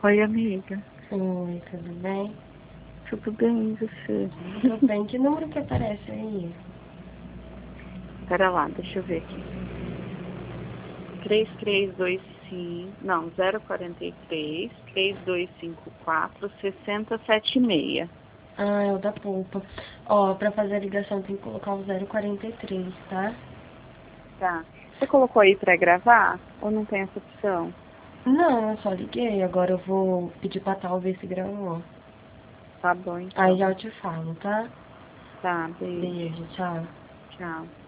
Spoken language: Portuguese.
Oi, amiga. Oi, tudo bem? Tudo bem, e você? Tudo bem. Que número que aparece aí? Pera lá, deixa eu ver aqui. 3325, não, 043 3254 6076. Ah, é o da polpa. Ó, pra fazer a ligação tem que colocar o 043, tá? Tá. Você colocou aí pra gravar? Ou não tem essa opção? Não, eu só liguei. Agora eu vou pedir pra tal ver se gravou. Tá bom, Aí então. já eu te falo, tá? Tá, beijo. Beijo, tchau. Tchau.